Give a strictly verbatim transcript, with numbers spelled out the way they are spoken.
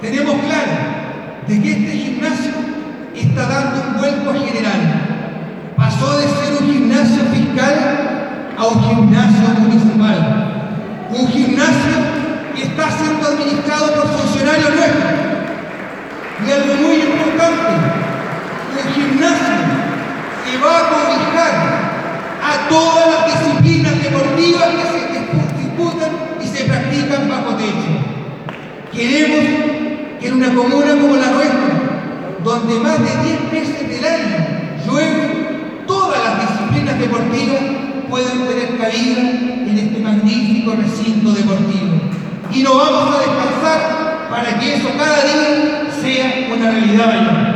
tenemos claro de que este gimnasio está dando un vuelco general. Pasó de ser un gimnasio fiscal a un gimnasio municipal. Un gimnasio que está siendo administrado por funcionarios nuestros. Y algo muy importante, un gimnasio que va a cobijar a todas las disciplinas deportivas que se disputan y se practican bajo techo. Queremos que en una comuna como la nuestra, donde más de diez veces del año llueve, todas las disciplinas deportivas puedan tener cabida en este magnífico recinto deportivo. Y no vamos a descansar para que eso cada día sea una realidad mayor.